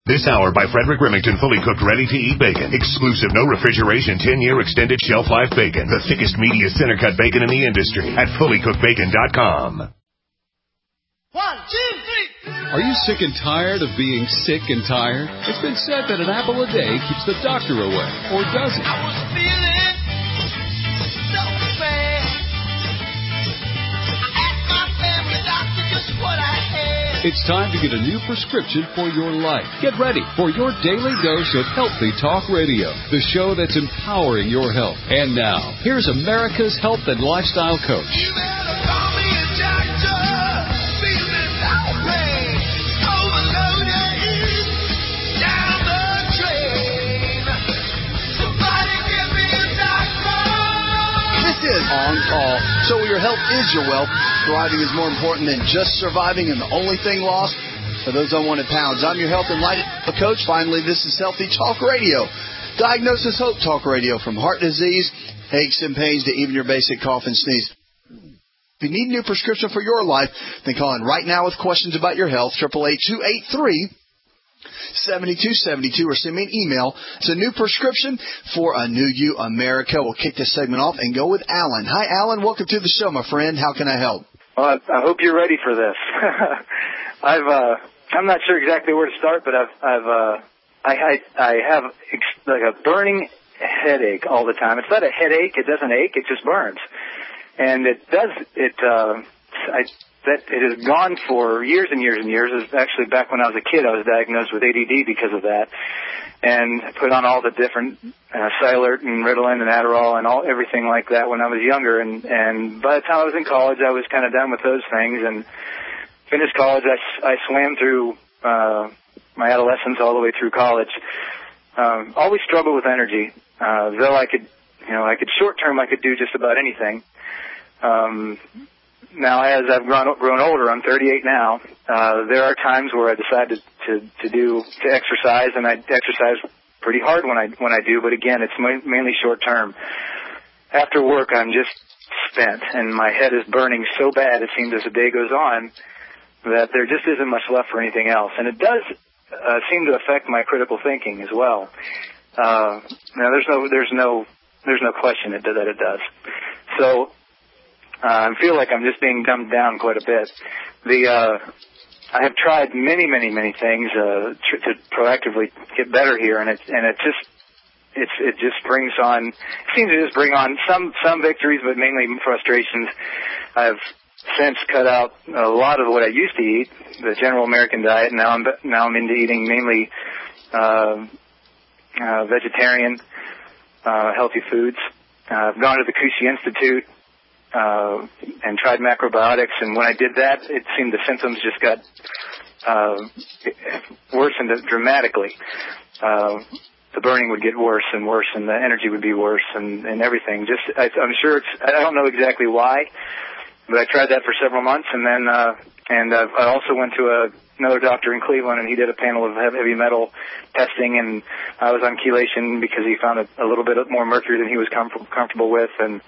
This hour by Frederick Remington, fully cooked, ready-to-eat bacon. Exclusive, no refrigeration, 10-year extended shelf life bacon. The thickest, meatiest, center-cut bacon in the industry at fullycookedbacon.com. 1, 2, 3. Are you sick and tired of being sick and tired? It's been said that an apple a day keeps the doctor away, or does it? I was feeling so bad. I asked my family doctor just what I had. It's time to get a new prescription for your life. Get ready for your daily dose of Healthy Talk Radio, the show that's empowering your health. And now, here's America's health and lifestyle coach. You better call me a doctor. Feeling outraged. Overloaded. Down the drain. Somebody give me a doctor. This is On Call. So your health is your wealth. Thriving is more important than just surviving, and the only thing lost for those unwanted pounds. I'm your health and life coach. Finally, this is Healthy Talk Radio. Diagnosis Hope Talk Radio, from heart disease, aches and pains, to even your basic cough and sneeze. If you need a new prescription for your life, then call in right now with questions about your health, 888-283-7272, or send me an email. It's a new prescription for a new you, America. We'll kick this segment off and go with Alan. Hi, Alan. Welcome to the show, my friend. How can I help? Well, I hope you're ready for this. I'm not sure exactly where to start, but I have like a burning headache all the time. It's not a headache; it doesn't ache; it just burns, and it has gone for years and years and years. It's actually, back when I was a kid, I was diagnosed with ADD because of that, and put on all the different Cylert and Ritalin and Adderall and everything like that when I was younger. And by the time I was in college, I was kind of done with those things and finished college. I swam through my adolescence all the way through college. Always struggled with energy, though I could short term I could do just about anything. Now, as I've grown older, I'm 38 now. There are times where I decide to exercise, and I exercise pretty hard when I do. But again, it's mainly short term. After work, I'm just spent, and my head is burning so bad. It seems as the day goes on that there just isn't much left for anything else, and it does seem to affect my critical thinking as well. Now, there's no question that it does. So. I feel like I'm just being dumbed down quite a bit. I have tried many things to proactively get better here, and it just brings on. It seems to just bring on some victories, but mainly frustrations. I've since cut out a lot of what I used to eat, the general American diet. Now I'm into eating mainly vegetarian, healthy foods. I've gone to the Kushi Institute. And tried macrobiotics, and when I did that, it seemed the symptoms just got worsened dramatically. The burning would get worse and worse, and the energy would be worse, and everything. I'm sure I don't know exactly why, but I tried that for several months, and then I also went to another doctor in Cleveland, and he did a panel of heavy metal testing, and I was on chelation because he found a little bit more mercury than he was comfortable with, and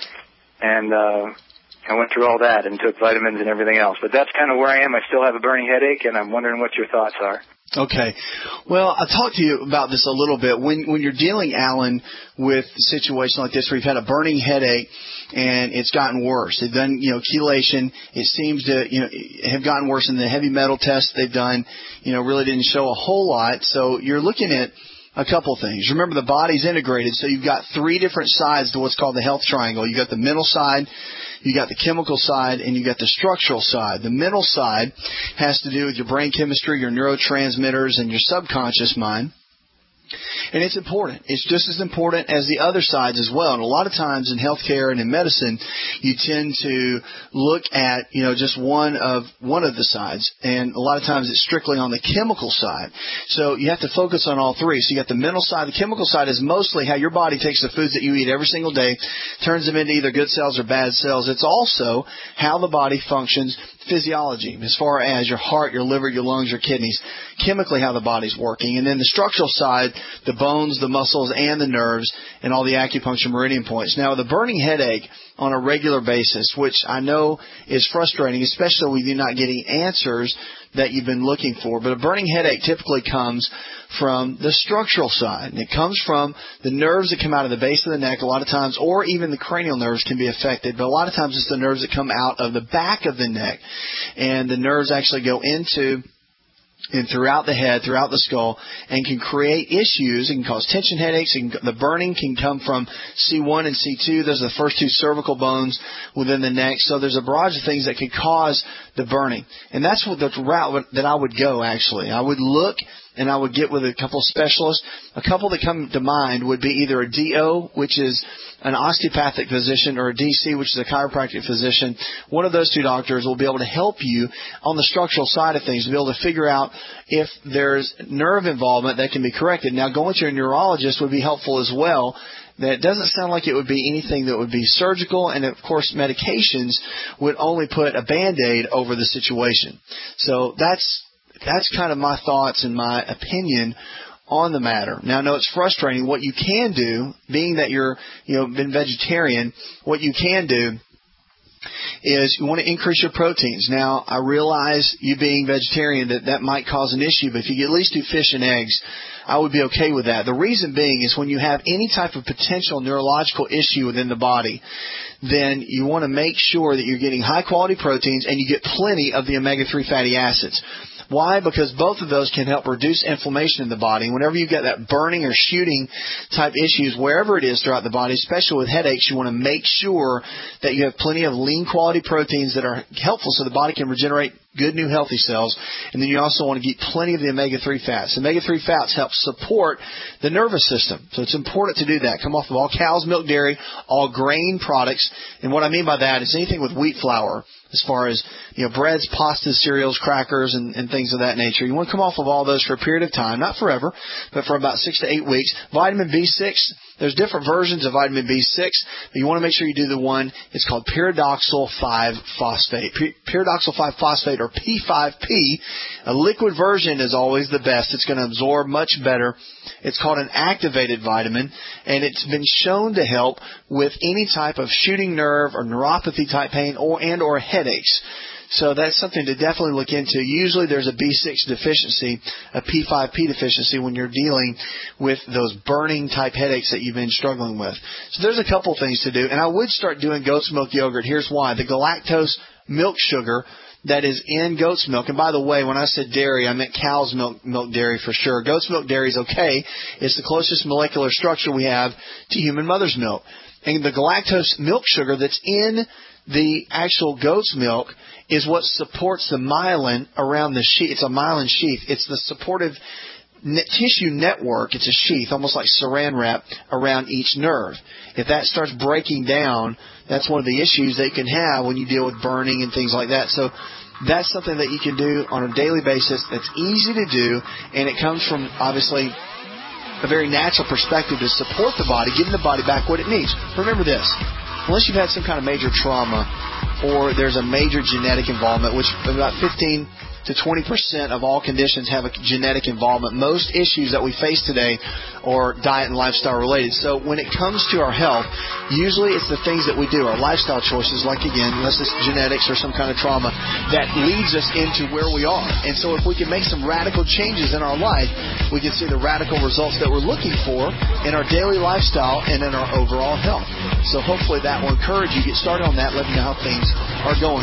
I went through all that and took vitamins and everything else. But that's kind of where I am. I still have a burning headache, and I'm wondering what your thoughts are. Okay. Well, I'll talk to you about this a little bit. When you're dealing, Alan, with a situation like this where you've had a burning headache and it's gotten worse, they've done, chelation. It seems to, have gotten worse, and the heavy metal tests they've done, really didn't show a whole lot. So you're looking at a couple things. Remember, the body's integrated, so you've got three different sides to what's called the health triangle. You got the mental side, you got the chemical side, and you got the structural side. The mental side has to do with your brain chemistry, your neurotransmitters, and your subconscious mind. And it's important. It's just as important as the other sides as well. And a lot of times in healthcare and in medicine, you tend to look at, just one of the sides. And a lot of times it's strictly on the chemical side. So you have to focus on all three. So you got the mental side. The chemical side is mostly how your body takes the foods that you eat every single day, turns them into either good cells or bad cells. It's also how the body functions, physiology, as far as your heart, your liver, your lungs, your kidneys, chemically how the body's working. And then the structural side, the bones, the muscles, and the nerves, and all the acupuncture meridian points. Now, the burning headache on a regular basis, which I know is frustrating, especially with you not getting answers that you've been looking for. But a burning headache typically comes from the structural side. And it comes from the nerves that come out of the base of the neck a lot of times, or even the cranial nerves can be affected. But a lot of times it's the nerves that come out of the back of the neck. And the nerves actually go into and throughout the head, throughout the skull, and can create issues. It can cause tension headaches. The burning can come from C1 and C2. Those are the first two cervical bones within the neck. So there's a barrage of things that could cause the burning. And that's what the route that I would go, actually. I would look and I would get with a couple of specialists. A couple that come to mind would be either a DO, which is an osteopathic physician, or a DC, which is a chiropractic physician. One of those two doctors will be able to help you on the structural side of things, to be able to figure out if there's nerve involvement that can be corrected. Now, going to a neurologist would be helpful as well. That doesn't sound like it would be anything that would be surgical, and of course medications would only put a Band-Aid over the situation. So that's kind of my thoughts and my opinion on the matter. Now, I know it's frustrating. What you can do, being that you're, been vegetarian, what you can do is you want to increase your proteins. Now, I realize you being vegetarian that might cause an issue, but if you at least do fish and eggs, I would be okay with that. The reason being is when you have any type of potential neurological issue within the body, then you want to make sure that you're getting high-quality proteins and you get plenty of the omega-3 fatty acids. Why? Because both of those can help reduce inflammation in the body. Whenever you get that burning or shooting type issues, wherever it is throughout the body, especially with headaches, you want to make sure that you have plenty of lean quality proteins that are helpful so the body can regenerate good new healthy cells. And then you also want to get plenty of the omega-3 fats. Omega-3 fats help support the nervous system. So it's important to do that. Come off of all cows, milk, dairy, all grain products. And what I mean by that is anything with wheat flour, as far as, breads, pastas, cereals, crackers, and things of that nature. You want to come off of all those for a period of time, not forever, but for about 6 to 8 weeks. Vitamin B6, there's different versions of vitamin B6, but you want to make sure you do the one, it's called pyridoxal 5-phosphate. Pyridoxal 5-phosphate, or P5P. A liquid version is always the best. It's going to absorb much better. It's called an activated vitamin, and it's been shown to help with any type of shooting nerve or neuropathy type pain or headaches. So that's something to definitely look into. Usually there's a B6 deficiency, a P5P deficiency when you're dealing with those burning type headaches that you've been struggling with. So there's a couple things to do, and I would start doing goat's milk yogurt. Here's why. The galactose milk sugar that is in goat's milk. And by the way, when I said dairy, I meant cow's milk dairy for sure. Goat's milk dairy is okay. It's the closest molecular structure we have to human mother's milk. And the galactose milk sugar that's in the actual goat's milk is what supports the myelin around the sheath. It's a myelin sheath. It's the supportive tissue network. It's a sheath, almost like saran wrap, around each nerve. If that starts breaking down, that's one of the issues that you can have when you deal with burning and things like that. So that's something that you can do on a daily basis that's easy to do, and it comes from, obviously, a very natural perspective to support the body, giving the body back what it needs. Remember this. Unless you've had some kind of major trauma or there's a major genetic involvement, which about 15 to 20% of all conditions have a genetic involvement. Most issues that we face today are diet and lifestyle related. So when it comes to our health, usually it's the things that we do, our lifestyle choices, like again, unless it's genetics or some kind of trauma, that leads us into where we are. And so if we can make some radical changes in our life, we can see the radical results that we're looking for in our daily lifestyle and in our overall health. So hopefully that will encourage you. Get started on that. Let me know how things are going.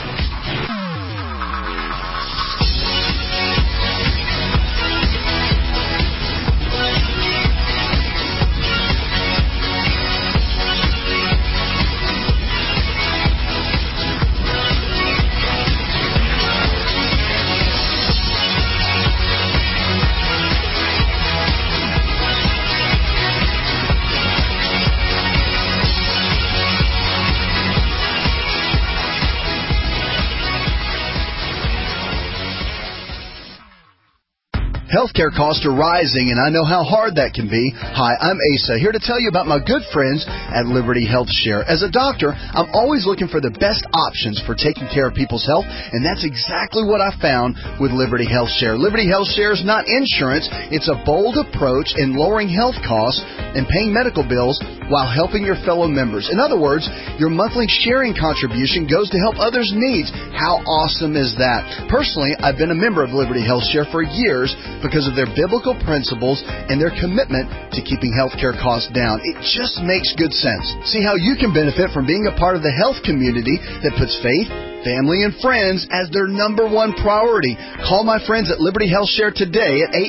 Healthcare costs are rising, and I know how hard that can be. Hi, I'm Asa, here to tell you about my good friends at Liberty Health Share. As a doctor, I'm always looking for the best options for taking care of people's health, and that's exactly what I found with Liberty Health Share. Liberty Health Share is not insurance. It's a bold approach in lowering health costs and paying medical bills while helping your fellow members. In other words, your monthly sharing contribution goes to help others' needs. How awesome is that? Personally, I've been a member of Liberty Health Share for years because of their biblical principles and their commitment to keeping healthcare costs down. It just makes good sense. See how you can benefit from being a part of the health community that puts faith, family, and friends as their number one priority. Call my friends at Liberty Health Share today at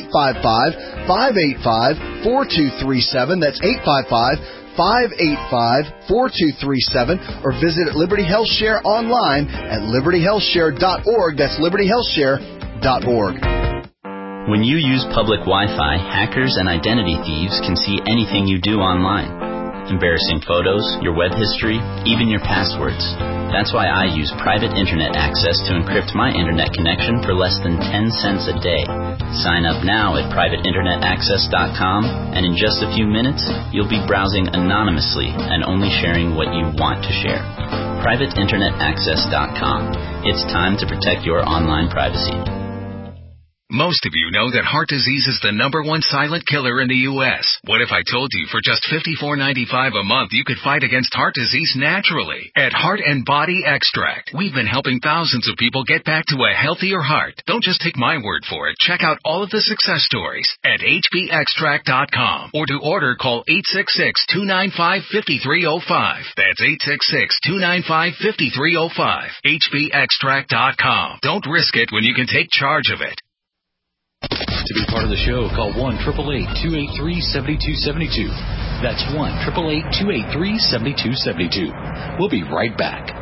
855-585-4237. That's 855-585-4237. Or visit at Liberty Health Share online at libertyhealthshare.org. That's libertyhealthshare.org. When you use public Wi-Fi, hackers and identity thieves can see anything you do online. Embarrassing photos, your web history, even your passwords. That's why I use private internet access to encrypt my internet connection for less than 10 cents a day. Sign up now at privateinternetaccess.com, and in just a few minutes, you'll be browsing anonymously and only sharing what you want to share. privateinternetaccess.com. It's time to protect your online privacy. Most of you know that heart disease is the #1 silent killer in the U.S. What if I told you for just $54.95 a month you could fight against heart disease naturally? At Heart and Body Extract, we've been helping thousands of people get back to a healthier heart. Don't just take my word for it. Check out all of the success stories at hbextract.com, or to order, call 866-295-5305. That's 866-295-5305. hbextract.com. Don't risk it when you can take charge of it. To be part of the show, call 1-888-283-7272. That's 1-888-283-7272. We'll be right back.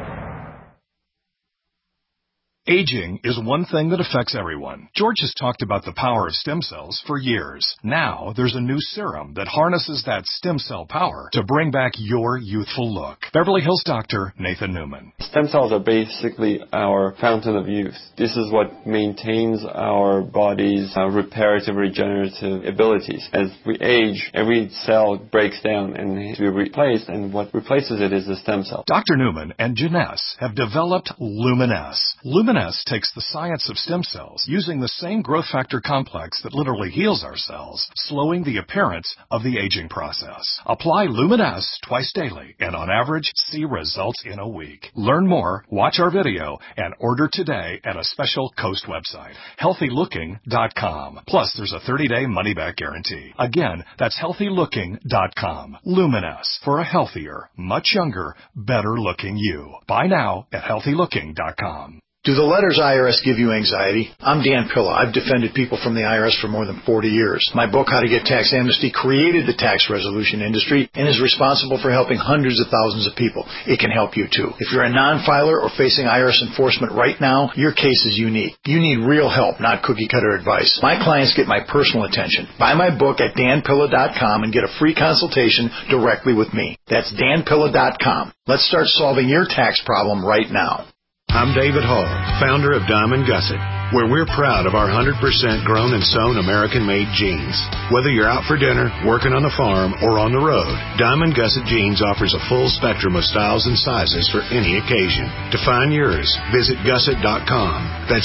Aging is one thing that affects everyone. George has talked about the power of stem cells for years. Now, there's a new serum that harnesses that stem cell power to bring back your youthful look. Beverly Hills doctor Nathan Newman. Stem cells are basically our fountain of youth. This is what maintains our body's reparative, regenerative abilities. As we age, every cell breaks down and needs to be replaced, and what replaces it is the stem cell. Dr. Newman and Janess have developed Luminesce. Luminesce takes the science of stem cells, using the same growth factor complex that literally heals our cells, slowing the appearance of the aging process. Apply Luminesce twice daily, and on average, see results in a week. Learn more, watch our video, and order today at a special Coast website, healthylooking.com. Plus, there's a 30-day money-back guarantee. Again, that's healthylooking.com. Luminesce, for a healthier, much younger, better-looking you. Buy now at healthylooking.com. Do the letters IRS give you anxiety? I'm Dan Pilla. I've defended people from the IRS for more than 40 years. My book, How to Get Tax Amnesty, created the tax resolution industry and is responsible for helping hundreds of thousands of people. It can help you too. If you're a non-filer or facing IRS enforcement right now, your case is unique. You need real help, not cookie-cutter advice. My clients get my personal attention. Buy my book at danpilla.com and get a free consultation directly with me. That's danpilla.com. Let's start solving your tax problem right now. I'm David Hall, founder of Diamond Gusset, where we're proud of our 100% grown and sewn American-made jeans. Whether you're out for dinner, working on the farm, or on the road, Diamond Gusset Jeans offers a full spectrum of styles and sizes for any occasion. To find yours, visit gusset.com. That's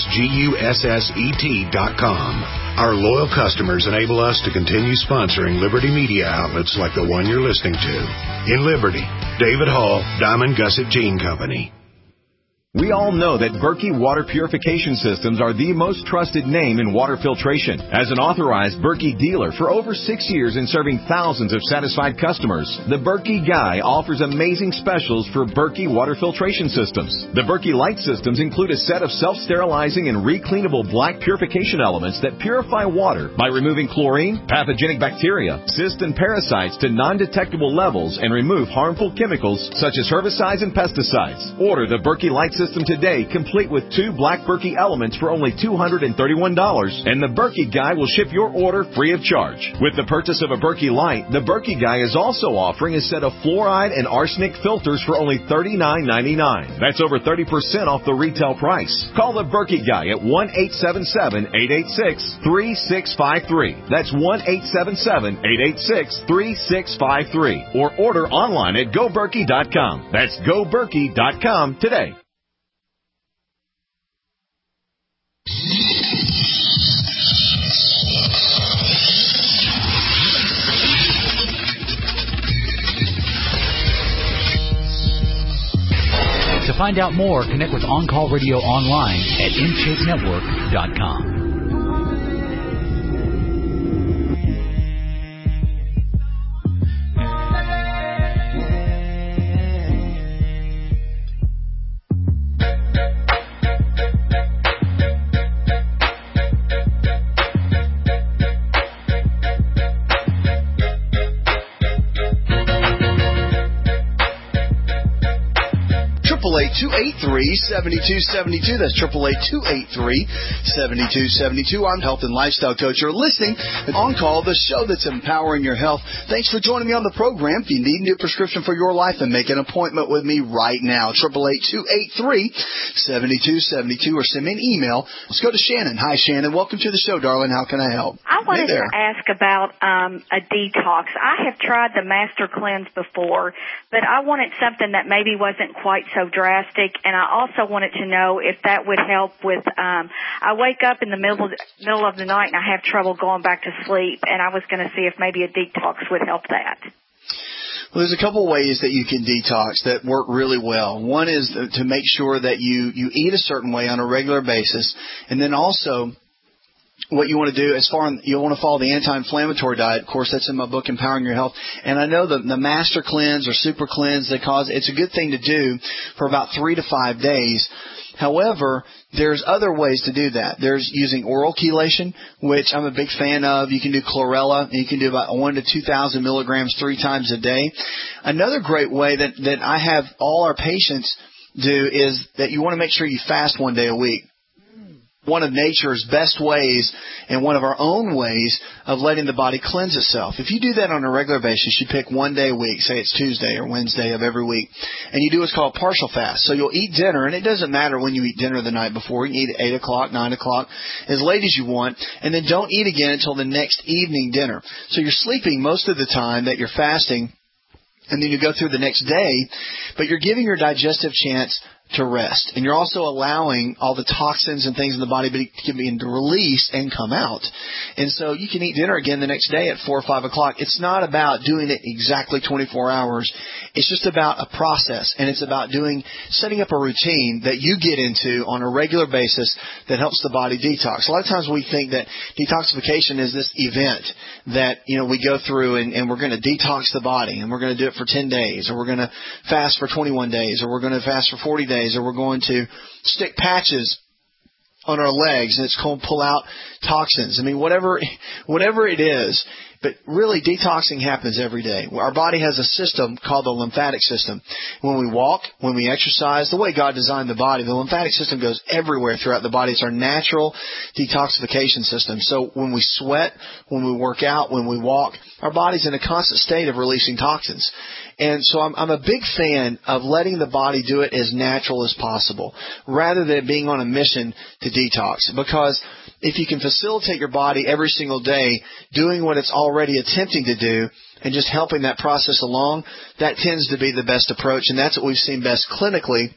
GUSSET.com. Our loyal customers enable us to continue sponsoring Liberty media outlets like the one you're listening to. In Liberty, David Hall, Diamond Gusset Jean Company. We all know that Berkey Water Purification Systems are the most trusted name in water filtration. As an authorized Berkey dealer for over 6 years and serving thousands of satisfied customers, the Berkey Guy offers amazing specials for Berkey Water Filtration Systems. The Berkey Light Systems include a set of self-sterilizing and recleanable black purification elements that purify water by removing chlorine, pathogenic bacteria, cysts, and parasites to non-detectable levels and remove harmful chemicals such as herbicides and pesticides. Order the Berkey Light System today, complete with 2 black Berkey elements for only $231, and the Berkey Guy will ship your order free of charge. With the purchase of a Berkey Light, the Berkey Guy is also offering a set of fluoride and arsenic filters for only $39.99. That's over 30% off the retail price. Call the Berkey Guy at 1-877-886-3653. That's 1-877-886-3653. Or order online at GoBerkey.com. That's GoBerkey.com today. find out more, connect with On Call Radio online at InShapeNetwork.com. $888-283-7272. That's $888-283-7272. I'm health and lifestyle coach. You're listening to On Call, the show that's empowering your health. Thanks for joining me on the program. If you need a new prescription for your life, then make an appointment with me right now. $888-283-7272 or send me an email. Let's go to Shannon. Hi, Shannon. Welcome to the show, darling. How can I help? I wanted to ask about a detox. I have tried the Master Cleanse before, but I wanted something that maybe wasn't quite so drastic, and I also wanted to know if that would help with, I wake up in the middle of the night and I have trouble going back to sleep, and I was going to see if maybe a detox would help that. Well, there's a couple ways that you can detox that work really well. One is to make sure that you eat a certain way on a regular basis, and then also what you want to do you want to follow the anti-inflammatory diet. Of course, that's in my book, Empowering Your Health. And I know the Master Cleanse or Super Cleanse, it's a good thing to do for about 3 to 5 days. However, there's other ways to do that. There's using oral chelation, which I'm a big fan of. You can do chlorella, and you can do about 1 to 2,000 milligrams 3 times a day. Another great way that I have all our patients do is that you want to make sure you fast 1 day a week. One of nature's best ways and one of our own ways of letting the body cleanse itself. If you do that on a regular basis, you pick 1 day a week, say it's Tuesday or Wednesday of every week, and you do what's called partial fast. So you'll eat dinner, and it doesn't matter when you eat dinner the night before. You can eat at 8 o'clock, 9 o'clock, as late as you want, and then don't eat again until the next evening dinner. So you're sleeping most of the time that you're fasting, and then you go through the next day, but you're giving your digestive chance to rest. And you're also allowing all the toxins and things in the body to begin to release and come out. And so you can eat dinner again the next day at 4 or 5 o'clock. It's not about doing it exactly 24 hours. It's just about a process, and it's about setting up a routine that you get into on a regular basis that helps the body detox. A lot of times we think that detoxification is this event that, we go through and we're going to detox the body, and we're going to do it for 10 days, or we're going to fast for 21 days, or we're going to fast for 40 days, or we're going to stick patches on our legs and it's going to pull out toxins. I mean, whatever it is. But really, detoxing happens every day. Our body has a system called the lymphatic system. When we walk, when we exercise, the way God designed the body, the lymphatic system goes everywhere throughout the body. It's our natural detoxification system. So when we sweat, when we work out, when we walk, our body's in a constant state of releasing toxins. And so I'm a big fan of letting the body do it as natural as possible, rather than being on a mission to detox. Because if you can facilitate your body every single day doing what it's already attempting to do and just helping that process along, that tends to be the best approach. And that's what we've seen best clinically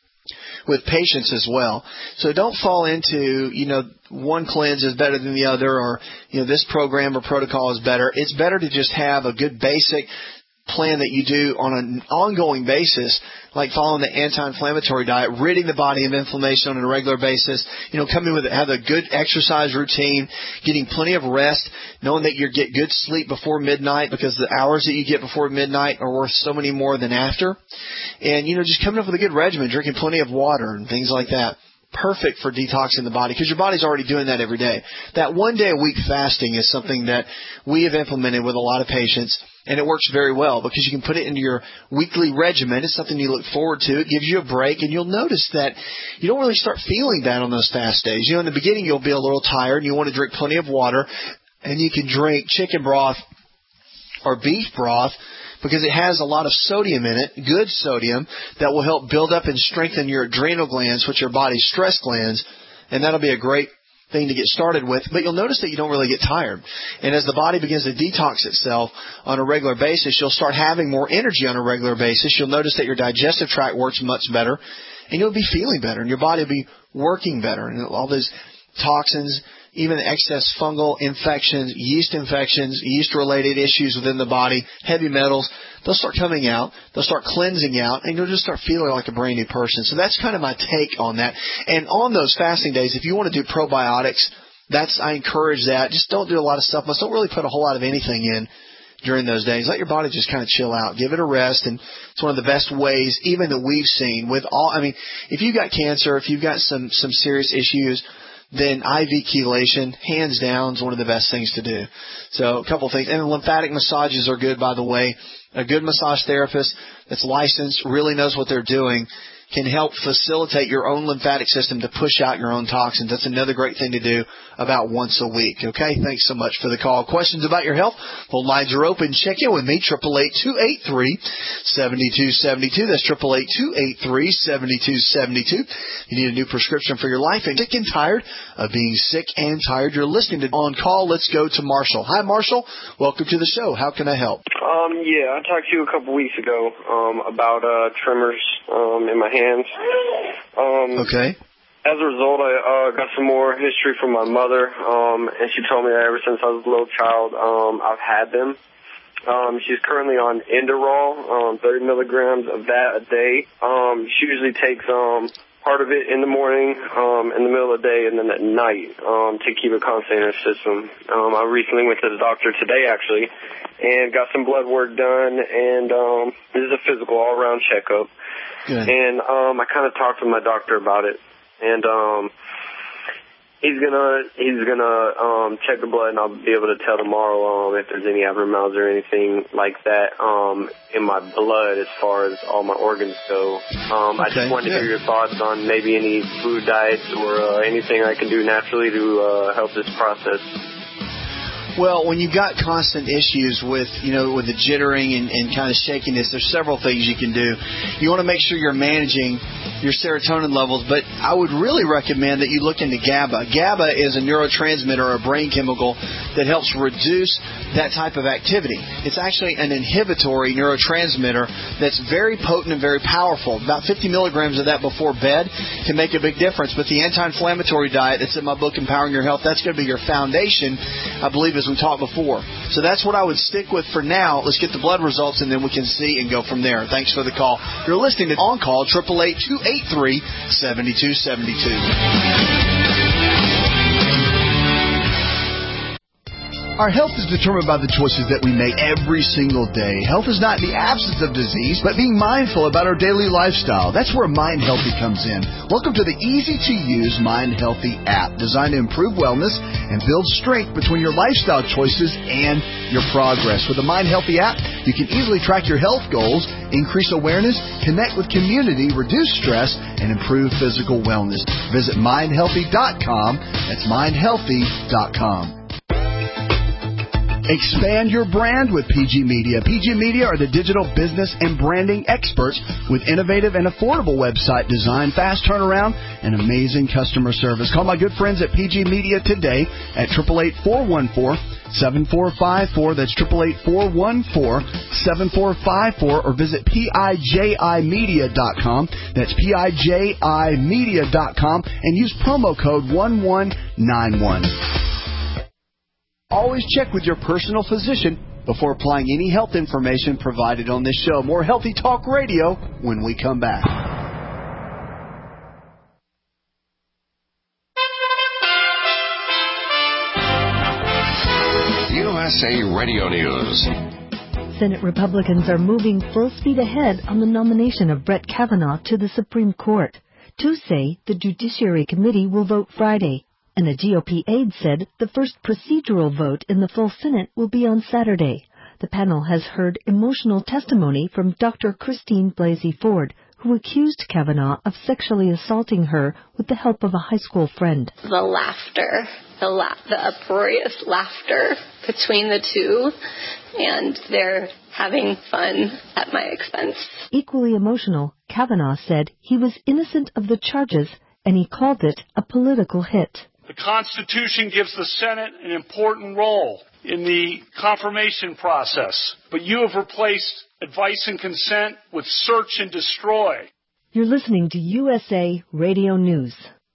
with patients as well. So don't fall into, one cleanse is better than the other, or, this program or protocol is better. It's better to just have a good basic plan that you do on an ongoing basis, like following the anti-inflammatory diet, ridding the body of inflammation on a regular basis, have a good exercise routine, getting plenty of rest, knowing that you get good sleep before midnight, because the hours that you get before midnight are worth so many more than after. And, just coming up with a good regimen, drinking plenty of water and things like that. Perfect for detoxing the body, because your body's already doing that every day. That 1 day a week fasting is something that we have implemented with a lot of patients, and it works very well because you can put it into your weekly regimen. It's something you look forward to. It gives you a break, and you'll notice that you don't really start feeling bad on those fast days. In the beginning you'll be a little tired, and you want to drink plenty of water, and you can drink chicken broth or beef broth, because it has a lot of sodium in it, good sodium, that will help build up and strengthen your adrenal glands, which are body's stress glands, and that'll be a great thing to get started with. But you'll notice that you don't really get tired. And as the body begins to detox itself on a regular basis, you'll start having more energy on a regular basis. You'll notice that your digestive tract works much better, and you'll be feeling better, and your body will be working better, and all those toxins, even excess fungal infections, yeast-related issues within the body, heavy metals, they'll start coming out, they'll start cleansing out, and you'll just start feeling like a brand new person. So that's kind of my take on that. And on those fasting days, if you want to do probiotics, I encourage that. Just don't do a lot of supplements. Don't really put a whole lot of anything in during those days. Let your body just kind of chill out. Give it a rest. And it's one of the best ways, even that we've seen with if you've got cancer, if you've got some serious issues, then IV chelation, hands down, is one of the best things to do. So a couple of things. And lymphatic massages are good, by the way. A good massage therapist that's licensed, really knows what they're doing, can help facilitate your own lymphatic system to push out your own toxins. That's another great thing to do about once a week. Okay, thanks so much for the call. Questions about your health? Phone lines are open. Check in with me, 888-283-7272. That's 888-283-7272. You need a new prescription for your life and sick and tired of being sick and tired. You're listening to On Call. Let's go to Marshall. Hi, Marshall. Welcome to the show. How can I help? Yeah, I talked to you a couple weeks ago about tremors in my hands. Okay. As a result, I got some more history from my mother, and she told me that ever since I was a little child, I've had them. She's currently on Inderal, 30 milligrams of that a day. She usually takes part of it in the morning, in the middle of the day, and then at night to keep it constant in her system. I recently went to the doctor today, actually, and got some blood work done, and this is a physical all-around checkup. Good. And I kind of talked to my doctor about it, and he's gonna check the blood, and I'll be able to tell tomorrow if there's any abnormalities or anything like that in my blood as far as all my organs go. I just wanted to hear your thoughts on maybe any food diets or anything I can do naturally to help this process. Well, when you've got constant issues with the jittering and kind of shakiness, there's several things you can do. You want to make sure you're managing your serotonin levels, but I would really recommend that you look into GABA. GABA is a neurotransmitter or a brain chemical that helps reduce that type of activity. It's actually an inhibitory neurotransmitter that's very potent and very powerful. About 50 milligrams of that before bed can make a big difference, but the anti-inflammatory diet that's in my book, Empowering Your Health, that's going to be your foundation, I believe, as we talked before. So that's what I would stick with for now. Let's get the blood results, and then we can see and go from there. Thanks for the call. You're listening to On Call, 888-283-7272. Our health is determined by the choices that we make every single day. Health is not the absence of disease, but being mindful about our daily lifestyle. That's where Mind Healthy comes in. Welcome to the easy-to-use Mind Healthy app, designed to improve wellness and build strength between your lifestyle choices and your progress. With the Mind Healthy app, you can easily track your health goals, increase awareness, connect with community, reduce stress, and improve physical wellness. Visit mindhealthy.com. That's mindhealthy.com. Expand your brand with PG Media. PG Media are the digital business and branding experts with innovative and affordable website design, fast turnaround, and amazing customer service. Call my good friends at PG Media today at 888-414-7454. That's 888-414-7454, or visit PIJImedia.com. That's PIJImedia.com, and use promo code 1191. Always check with your personal physician before applying any health information provided on this show. More Healthy Talk Radio when we come back. USA Radio News. Senate Republicans are moving full speed ahead on the nomination of Brett Kavanaugh to the Supreme Court. Tuesday, the Judiciary Committee will vote Friday, and a GOP aide said the first procedural vote in the full Senate will be on Saturday. The panel has heard emotional testimony from Dr. Christine Blasey Ford, who accused Kavanaugh of sexually assaulting her with the help of a high school friend. The laughter, the uproarious laughter between the two, and they're having fun at my expense. Equally emotional, Kavanaugh said he was innocent of the charges, and he called it a political hit. The Constitution gives the Senate an important role in the confirmation process, but you have replaced advice and consent with search and destroy. You're listening to USA Radio News.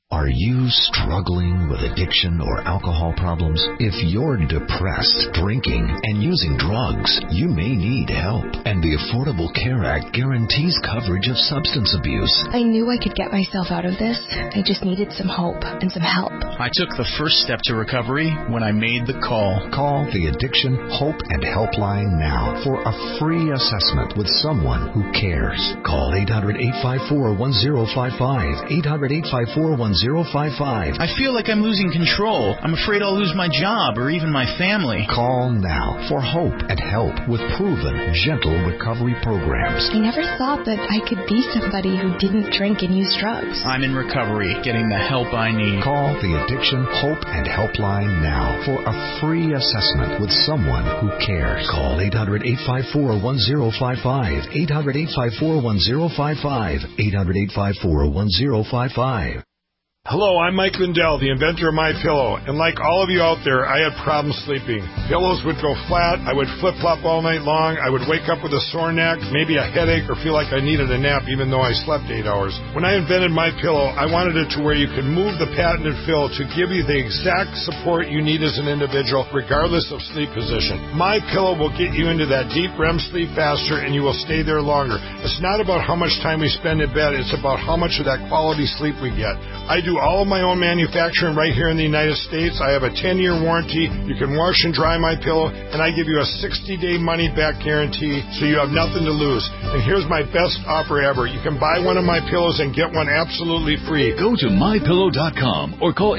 Are you struggling with addiction or alcohol problems? If you're depressed, drinking, and using drugs, you may need help. And the Affordable Care Act guarantees coverage of substance abuse. I knew I could get myself out of this. I just needed some hope and some help. I took the first step to recovery when I made the call. Call the Addiction Hope and Helpline now for a free assessment with someone who cares. Call 800-854-1055. 800-854-1055. I feel like I'm losing control. I'm afraid I'll lose my job or even my family. Call now for hope and help with proven, gentle recovery programs. I never thought that I could be somebody who didn't drink and use drugs. I'm in recovery, getting the help I need. Call the Addiction Hope and Helpline now for a free assessment with someone who cares. Call 800-854-1055. 800-854-1055. 800-854-1055. Hello, I'm Mike Lindell, the inventor of MyPillow, and like all of you out there, I had problems sleeping. Pillows would go flat, I would flip-flop all night long, I would wake up with a sore neck, maybe a headache, or feel like I needed a nap even though I slept 8 hours. When I invented MyPillow, I wanted it to where you could move the patented fill to give you the exact support you need as an individual, regardless of sleep position. MyPillow will get you into that deep REM sleep faster, and you will stay there longer. It's not about how much time we spend in bed, it's about how much of that quality sleep we get. I do all of my own manufacturing right here in the United States. I have a 10-year warranty. You can wash and dry MyPillow, and I give you a 60-day money-back guarantee, so you have nothing to lose. And here's my best offer ever. You can buy one of my pillows and get one absolutely free. Go to MyPillow.com or call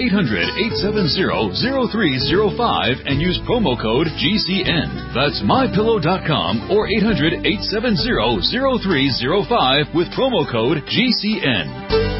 800-870-0305 and use promo code GCN. That's MyPillow.com or 800-870-0305 with promo code GCN.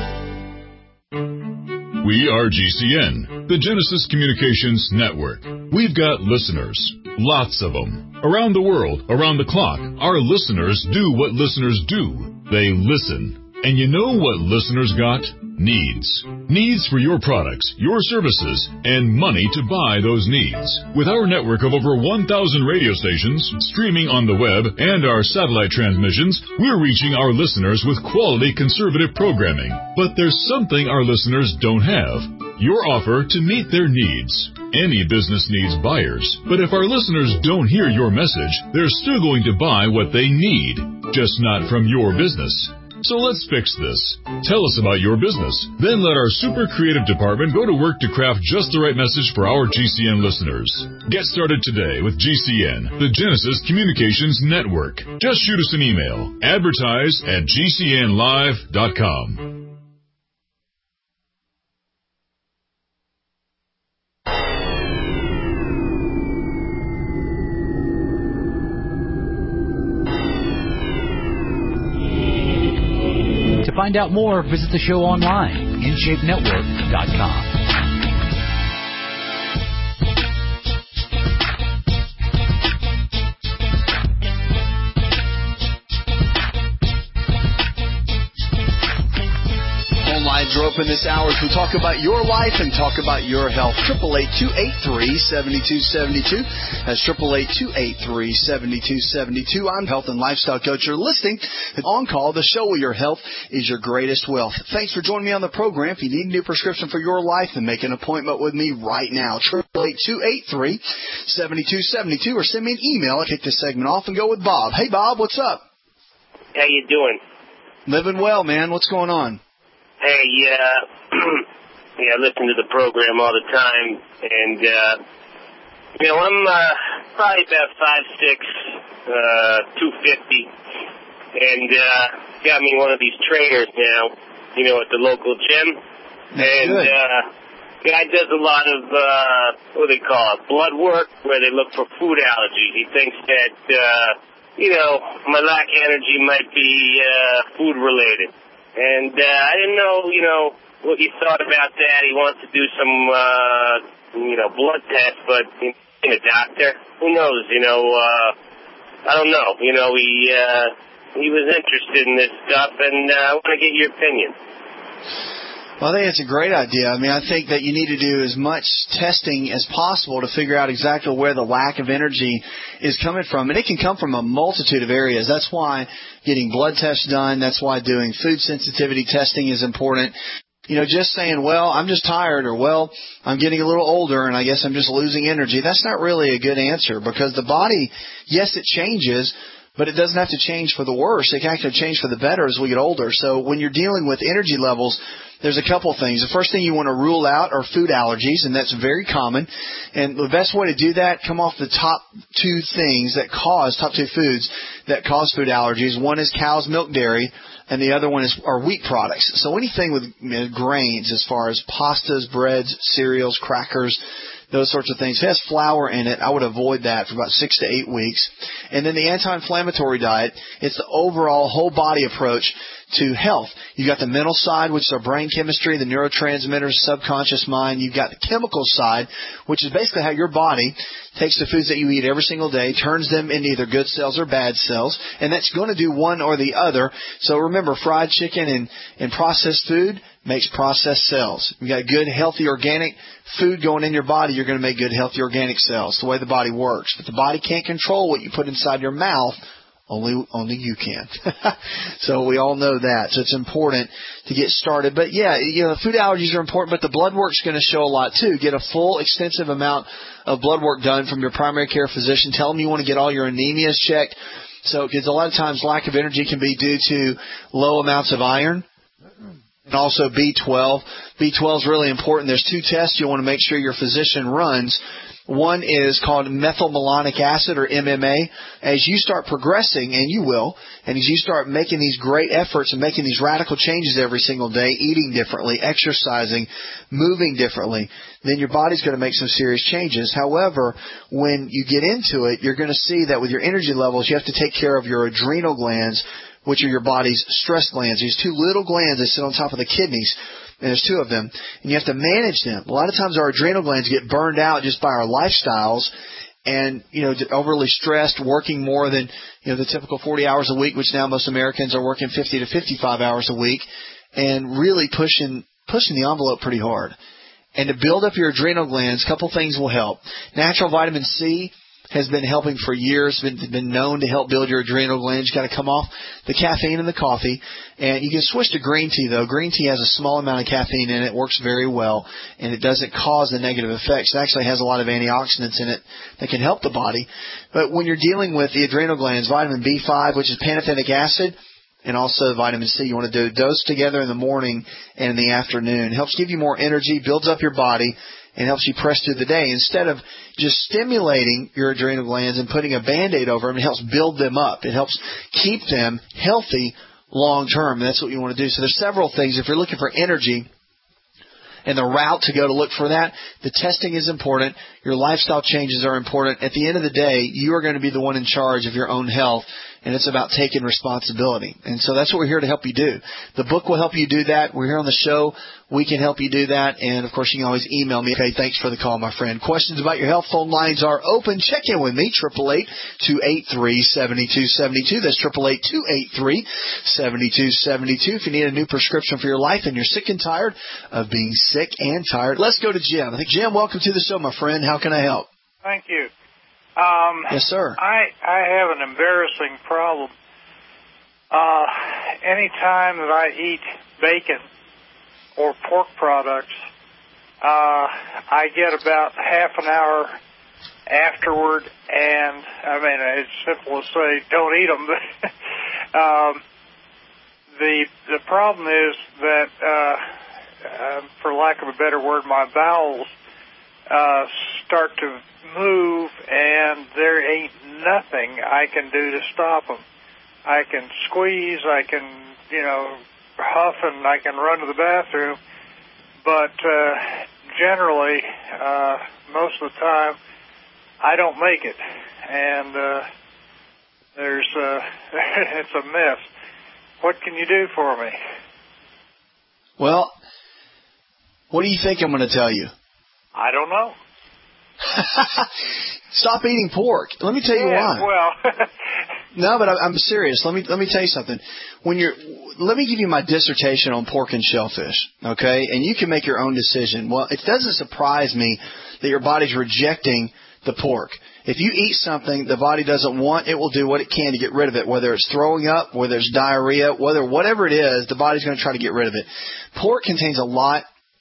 We are GCN, the Genesis Communications Network. We've got listeners, lots of them. Around the world, around the clock, our listeners do what listeners do. They listen. And you know what listeners got? Needs. Needs for your products, your services, and money to buy those needs. With our network of over 1,000 radio stations, streaming on the web, and our satellite transmissions, we're reaching our listeners with quality conservative programming. But there's something our listeners don't have. Your offer to meet their needs. Any business needs buyers. But if our listeners don't hear your message, they're still going to buy what they need, just not from your business. So let's fix this. Tell us about your business. Then let our super creative department go to work to craft just the right message for our GCN listeners. Get started today with GCN, the Genesis Communications Network. Just shoot us an email. Advertise@GCNlive.com. To find out more, visit the show online, InShapeNetwork.com. Lines are open this hour as we talk about your life and talk about your health. 888-283-7272. That's 888-283-7272. I'm health and lifestyle coach. You're listening to On Call, the show where your health is your greatest wealth. Thanks for joining me on the program. If you need a new prescription for your life, then make an appointment with me right now. 888-283-7272 or send me an email. I'll kick this segment off and go with Bob. Hey, Bob, what's up? How you doing? Living well, man. What's going on? Hey, I listen to the program all the time, and, I'm probably about 5'6", 250, and got me one of these trainers now, at the local gym. And guy does a lot of, what do they call it, blood work, where they look for food allergies. He thinks that, my lack of energy might be food-related. And I didn't know, what you thought about that. He wants to do some, blood tests, but being a doctor, who knows? I don't know. He was interested in this stuff, and I want to get your opinion. Well, I think it's a great idea. I mean, I think that you need to do as much testing as possible to figure out exactly where the lack of energy is coming from. And it can come from a multitude of areas. That's why getting blood tests done, that's why doing food sensitivity testing is important. just saying, well, I'm just tired, or, well, I'm getting a little older and I guess I'm just losing energy, that's not really a good answer, because the body, yes, it changes, but it doesn't have to change for the worse. It can actually change for the better as we get older. So when you're dealing with energy levels, there's a couple things. The first thing you want to rule out are food allergies, and that's very common. And the best way to do that, come off the top two foods that cause food allergies. One is cow's milk, dairy, and the other one are wheat products. So anything with grains, as far as pastas, breads, cereals, crackers, those sorts of things. If it has flour in it, I would avoid that for about 6 to 8 weeks. And then the anti-inflammatory diet, it's the overall whole body approach to health. You've got the mental side, which is our brain chemistry, the neurotransmitters, subconscious mind. You've got the chemical side, which is basically how your body takes the foods that you eat every single day, turns them into either good cells or bad cells, and that's going to do one or the other. So remember, fried chicken and processed food makes processed cells. You got good, healthy, organic food going in your body, you're going to make good, healthy, organic cells. It's the way the body works. But the body can't control what you put inside your mouth. Only you can. So we all know that. So it's important to get started. But yeah, food allergies are important, but the blood work's going to show a lot too. Get a full, extensive amount of blood work done from your primary care physician. Tell them you want to get all your anemias checked. So, because a lot of times lack of energy can be due to low amounts of iron. And also B12. B12 is really important. There's 2 tests you want to make sure your physician runs. One is called methylmalonic acid, or MMA. As you start progressing, and you will, and as you start making these great efforts and making these radical changes every single day, eating differently, exercising, moving differently, then your body's going to make some serious changes. However, when you get into it, you're going to see that with your energy levels, you have to take care of your adrenal glands, which are your body's stress glands. These 2 little glands that sit on top of the kidneys. And there's 2 of them, and you have to manage them. A lot of times our adrenal glands get burned out just by our lifestyles, and overly stressed, working more than the typical 40 hours a week, which now most Americans are working 50 to 55 hours a week, and really pushing the envelope pretty hard. And to build up your adrenal glands, a couple things will help. Natural vitamin C has been helping for years, been known to help build your adrenal glands. You've got to come off the caffeine in the coffee. And you can switch to green tea, though. Green tea has a small amount of caffeine in it. It works very well, and it doesn't cause the negative effects. It actually has a lot of antioxidants in it that can help the body. But when you're dealing with the adrenal glands, vitamin B5, which is pantothenic acid, and also vitamin C, you want to do those together in the morning and in the afternoon. It helps give you more energy, builds up your body, and helps you press through the day. Instead of just stimulating your adrenal glands and putting a Band-Aid over them, it helps build them up. It helps keep them healthy long term. That's what you want to do. So there's several things. If you're looking for energy and the route to go to look for that, the testing is important. Your lifestyle changes are important. At the end of the day, you are going to be the one in charge of your own health, and it's about taking responsibility. And so that's what we're here to help you do. The book will help you do that. We're here on the show. We can help you do that. And, of course, you can always email me. Okay, thanks for the call, my friend. Questions about your health, phone lines are open. Check in with me, 888-283-7272. That's 888-283-7272. If you need a new prescription for your life and you're sick and tired of being sick and tired, let's go to Jim. I think, Jim, welcome to the show, my friend. How can I help? Thank you. Yes, sir. I have an embarrassing problem. Anytime that I eat bacon or pork products, I get about half an hour afterward, and I mean, it's simple to say don't eat them, but the problem is that, for lack of a better word, my bowels start to move, and there ain't nothing I can do to stop them. I can squeeze, I can, huff, and I can run to the bathroom, but generally, most of the time, I don't make it, and it's a mess. What can you do for me? Well, what do you think I'm going to tell you? I don't know. Stop eating pork. Let me tell you why. Well, no, but I'm serious. Let me tell you something. Let me give you my dissertation on pork and shellfish, okay? And you can make your own decision. Well, it doesn't surprise me that your body's rejecting the pork. If you eat something the body doesn't want, it will do what it can to get rid of it, whether it's throwing up, whether it's diarrhea, whatever it is, the body's going to try to get rid of it. Pork contains a lot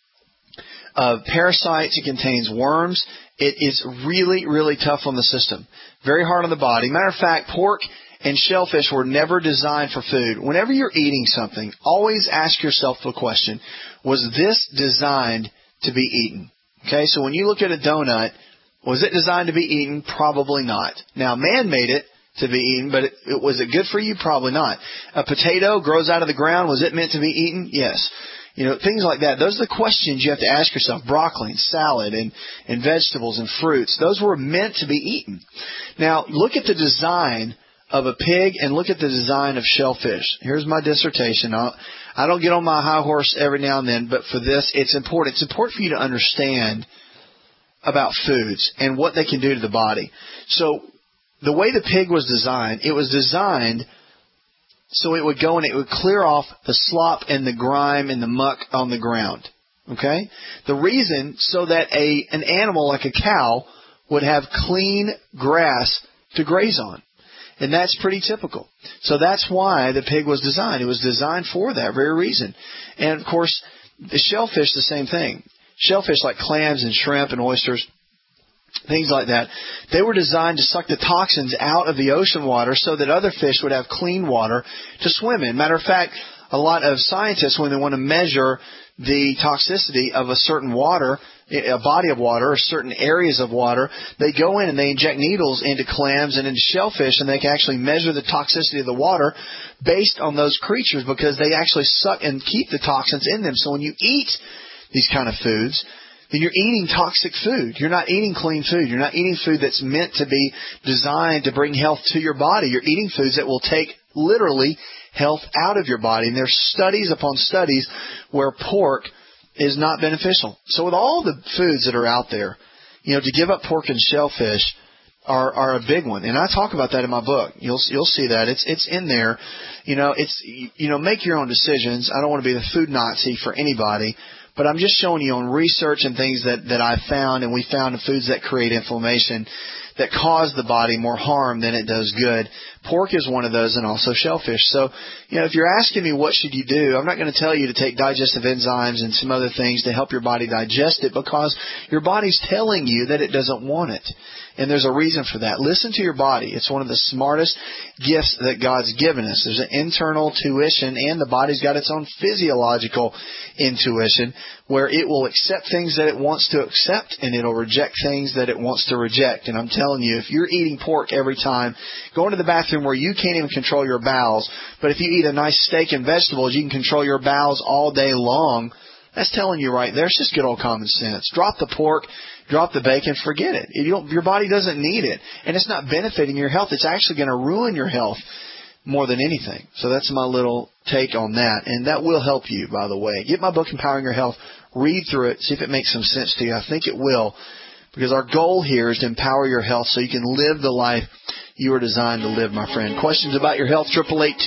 of parasites. It contains worms. It is really, really tough on the system. Very hard on the body. Matter of fact, pork and shellfish were never designed for food. Whenever you're eating something, always ask yourself the question, was this designed to be eaten? Okay, so when you look at a donut, was it designed to be eaten? Probably not. Now, man made it to be eaten, but was it good for you? Probably not. A potato grows out of the ground. Was it meant to be eaten? Yes. Things like that. Those are the questions you have to ask yourself. Broccoli and salad and vegetables and fruits. Those were meant to be eaten. Now, look at the design of a pig and look at the design of shellfish. Here's my dissertation. I don't get on my high horse every now and then, but for this, it's important. It's important for you to understand about foods and what they can do to the body. So the way the pig was designed, it was designed so it would go and it would clear off the slop and the grime and the muck on the ground. Okay? The reason, so that an animal like a cow would have clean grass to graze on. And that's pretty typical. So that's why the pig was designed. It was designed for that very reason. And, of course, the shellfish, the same thing. Shellfish like clams and shrimp and oysters, things like that, they were designed to suck the toxins out of the ocean water so that other fish would have clean water to swim in. Matter of fact, a lot of scientists, when they want to measure the toxicity of a certain water, a body of water or certain areas of water, they go in and they inject needles into clams and into shellfish, and they can actually measure the toxicity of the water based on those creatures because they actually suck and keep the toxins in them. So when you eat these kind of foods, then you're eating toxic food. You're not eating clean food. You're not eating food that's meant to be designed to bring health to your body. You're eating foods that will take literally health out of your body. And there's studies upon studies where pork is not beneficial. So with all the foods that are out there, to give up pork and shellfish are a big one. And I talk about that in my book. You'll see that. It's in there. Make your own decisions. I don't want to be the food Nazi for anybody, but I'm just showing you on research and things that I found, and we found in foods that create inflammation, that cause the body more harm than it does good. Pork is one of those, and also shellfish. So, if you're asking me what should you do, I'm not going to tell you to take digestive enzymes and some other things to help your body digest it, because your body's telling you that it doesn't want it. And there's a reason for that. Listen to your body. It's one of the smartest gifts that God's given us. There's an internal tuition, and the body's got its own physiological intuition where it will accept things that it wants to accept, and it'll reject things that it wants to reject. And I'm telling you, if you're eating pork every time, go into the bathroom where you can't even control your bowels, but if you eat a nice steak and vegetables, you can control your bowels all day long. That's telling you right there. It's just good old common sense. Drop the pork, drop the bacon, forget it. Your body doesn't need it. And it's not benefiting your health. It's actually going to ruin your health more than anything. So that's my little take on that. And that will help you, by the way. Get my book, Empowering Your Health. Read through it. See if it makes some sense to you. I think it will. Because our goal here is to empower your health so you can live the life you are designed to live, my friend. Questions about your health,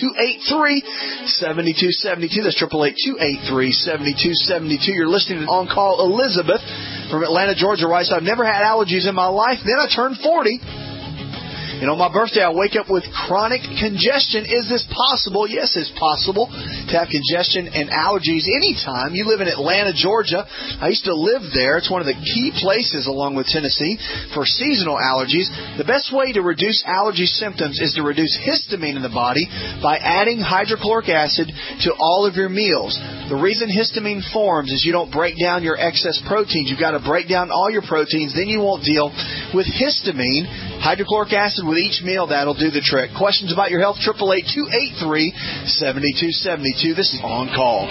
888-283-7272. That's 888-283-7272. You're listening to On Call Elizabeth from Atlanta, Georgia, writes, I've never had allergies in my life. Then I turned 40. And on my birthday, I wake up with chronic congestion. Is this possible? Yes, it's possible to have congestion and allergies anytime. You live in Atlanta, Georgia. I used to live there. It's one of the key places, along with Tennessee, for seasonal allergies. The best way to reduce allergy symptoms is to reduce histamine in the body by adding hydrochloric acid to all of your meals. The reason histamine forms is you don't break down your excess proteins. You've got to break down all your proteins. Then you won't deal with histamine. Hydrochloric acid with each meal, that'll do the trick. Questions about your health, 888-283-7272. This is On Call.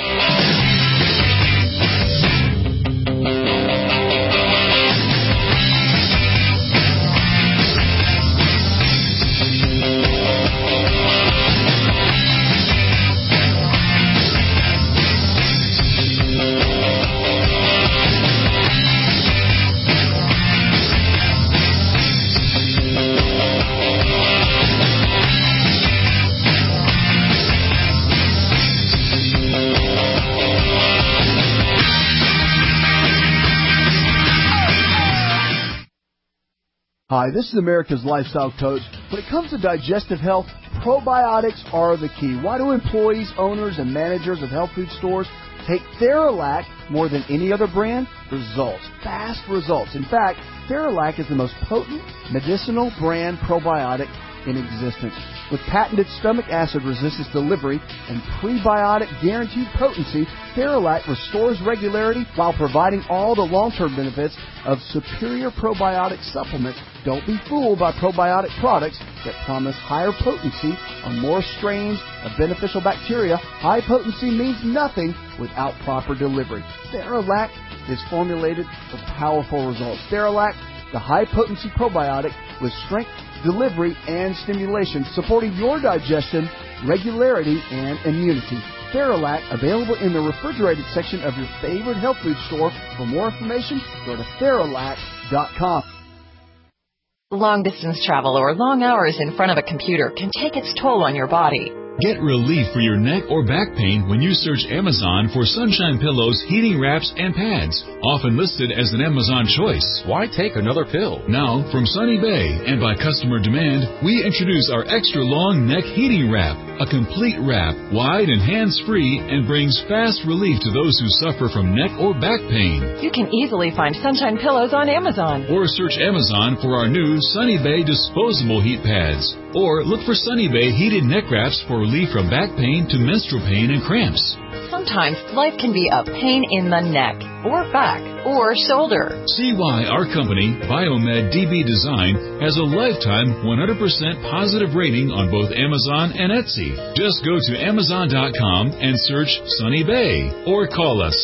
Hi, this is America's Lifestyle Coach. When it comes to digestive health, probiotics are the key. Why do employees, owners, and managers of health food stores take Theralac more than any other brand? Results. Fast results. In fact, Theralac is the most potent medicinal brand probiotic in existence. With patented stomach acid resistance delivery and prebiotic guaranteed potency, Theralac restores regularity while providing all the long-term benefits of superior probiotic supplements. Don't be fooled by probiotic products that promise higher potency on more strains of beneficial bacteria. High potency means nothing without proper delivery. Theralac is formulated for powerful results. Theralac, the high-potency probiotic with strength, delivery, and stimulation, supporting your digestion, regularity, and immunity. Theralac, available in the refrigerated section of your favorite health food store. For more information, go to Theralac.com. Long-distance travel or long hours in front of a computer can take its toll on your body. Get relief for your neck or back pain when you search Amazon for Sunshine Pillows, heating wraps, and pads. Often listed as an Amazon choice. Why take another pill? Now, from Sunny Bay and by customer demand, we introduce our extra long neck heating wrap. A complete wrap, wide and hands-free, and brings fast relief to those who suffer from neck or back pain. You can easily find Sunshine Pillows on Amazon. Or search Amazon for our new Sunny Bay disposable heat pads. Or look for Sunny Bay heated neck wraps for relief from back pain to menstrual pain and cramps. Sometimes life can be a pain in the neck, or back, or shoulder. See why our company, Biomed DB Design, has a lifetime 100% positive rating on both Amazon and Etsy. Just go to Amazon.com and search Sunny Bay, or call us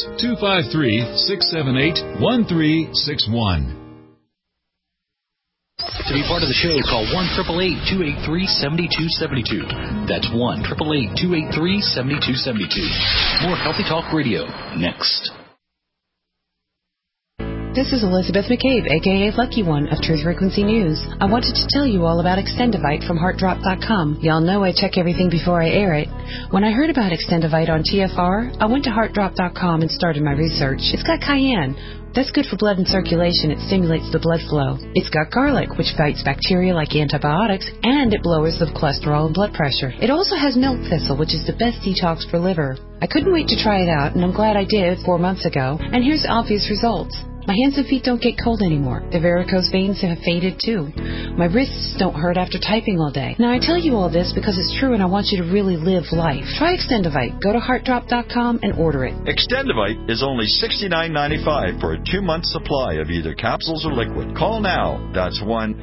253-678-1361. To be part of the show, call 1-888-283-7272. That's 1-888-283-7272. More Healthy Talk Radio next. This is Elizabeth McCabe, a.k.a. Lucky One of Truth Frequency News. I wanted to tell you all about Extendivite from HeartDrop.com. Y'all know I check everything before I air it. When I heard about Extendivite on TFR, I went to HeartDrop.com and started my research. It's got cayenne. That's good for blood and circulation. It stimulates the blood flow. It's got garlic, which fights bacteria like antibiotics, and it lowers the cholesterol and blood pressure. It also has milk thistle, which is the best detox for liver. I couldn't wait to try it out, and I'm glad I did 4 months ago. And here's the obvious results. My hands and feet don't get cold anymore. The varicose veins have faded too. My wrists don't hurt after typing all day. Now I tell you all this because it's true and I want you to really live life. Try Extendivite. Go to HeartDrop.com and order it. Extendivite is only $69.95 for a 2-month supply of either capsules or liquid. Call now. That's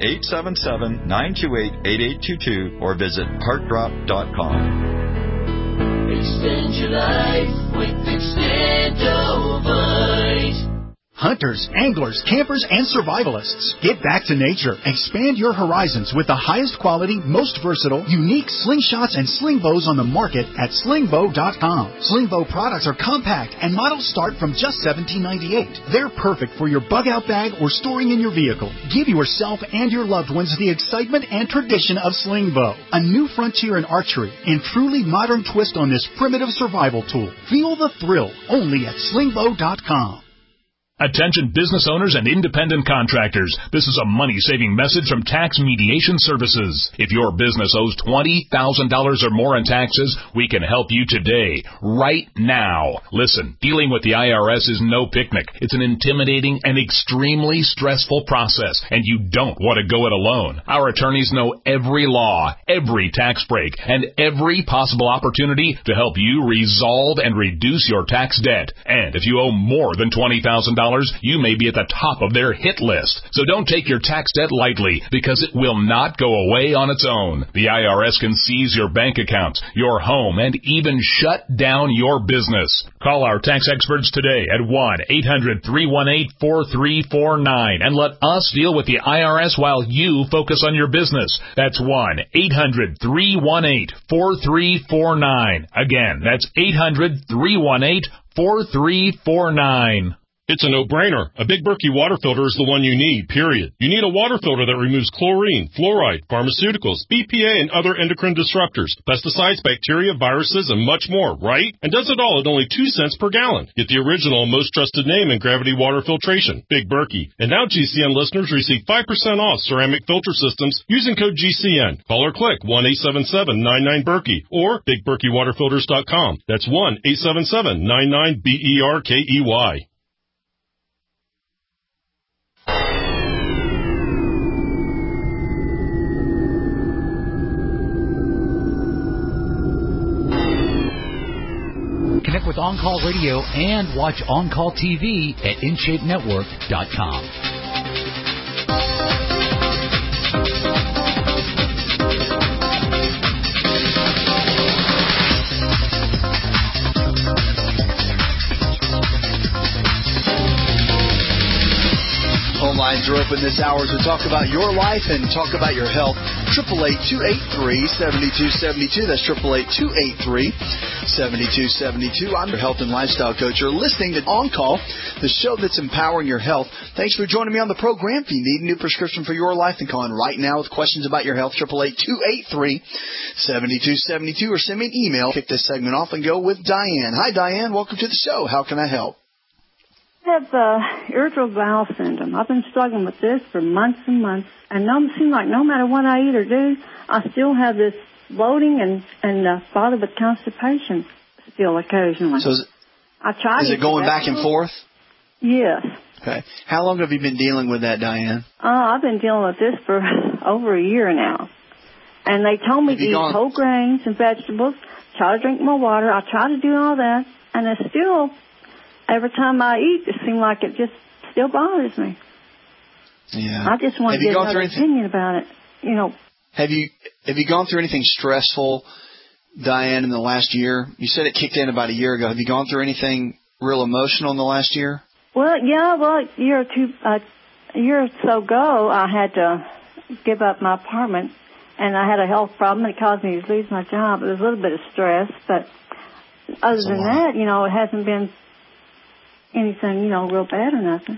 1-877-928-8822 or visit HeartDrop.com. Extend your life with Extendivite. Hunters, anglers, campers, and survivalists. Get back to nature. Expand your horizons with the highest quality, most versatile, unique slingshots and sling bows on the market at slingbow.com. Slingbow products are compact and models start from just $17.98. They're perfect for your bug-out bag or storing in your vehicle. Give yourself and your loved ones the excitement and tradition of Slingbow, a new frontier in archery and truly modern twist on this primitive survival tool. Feel the thrill only at slingbow.com. Attention business owners and independent contractors. This is a money-saving message from Tax Mediation Services. If your business owes $20,000 or more in taxes, we can help you today, right now. Listen, dealing with the IRS is no picnic. It's an intimidating and extremely stressful process, and you don't want to go it alone. Our attorneys know every law, every tax break, and every possible opportunity to help you resolve and reduce your tax debt. And if you owe more than $20,000, you may be at the top of their hit list. So don't take your tax debt lightly, because it will not go away on its own. The IRS can seize your bank accounts, your home, and even shut down your business. Call our tax experts today at 1-800-318-4349 and let us deal with the IRS while you focus on your business. That's 1-800-318-4349. Again, that's 800-318-4349. It's a no-brainer. A Big Berkey water filter is the one you need, period. You need a water filter that removes chlorine, fluoride, pharmaceuticals, BPA, and other endocrine disruptors, pesticides, bacteria, viruses, and much more, right? And does it all at only 2 cents per gallon. Get the original and most trusted name in gravity water filtration, Big Berkey. And now GCN listeners receive 5% off ceramic filter systems using code GCN. Call or click 1-877-99-BERKEY or BigBerkeyWaterFilters.com. That's 1-877-99-BERKEY. Connect with On Call Radio and watch On Call TV at InShapeNetwork.com. Phone lines are open this hour to talk about your life and talk about your health. 888-283-7272. That's 888-283-7272. I'm your health and lifestyle coach. You're listening to On Call, the show that's empowering your health. Thanks for joining me on the program. If you need a new prescription for your life, then call in right now with questions about your health. 888-283-7272 or send me an email. Kick this segment off and go with Diane. Hi, Diane. Welcome to the show. How can I help? I have irritable bowel syndrome. I've been struggling with this for months and months, and it seems like no matter what I eat or do, I still have this bloating and bothered with constipation still occasionally. So is it going back and forth? Yes. Okay. How long have you been dealing with that, Diane? I've been dealing with this for over a year now. And they told me to eat whole grains and vegetables, try to drink more water. I try to do all that, and it's still... Every time I eat, it seems like it just still bothers me. Yeah. I just want to get another opinion about it. You know. Have you gone through anything stressful, Diane, in the last year? You said it kicked in about a year ago. Have you gone through anything real emotional in the last year? Well, yeah. Well, a year or so ago, I had to give up my apartment, and I had a health problem. It caused me to lose my job. It was a little bit of stress, but other than that, it hasn't been anything, real bad or nothing.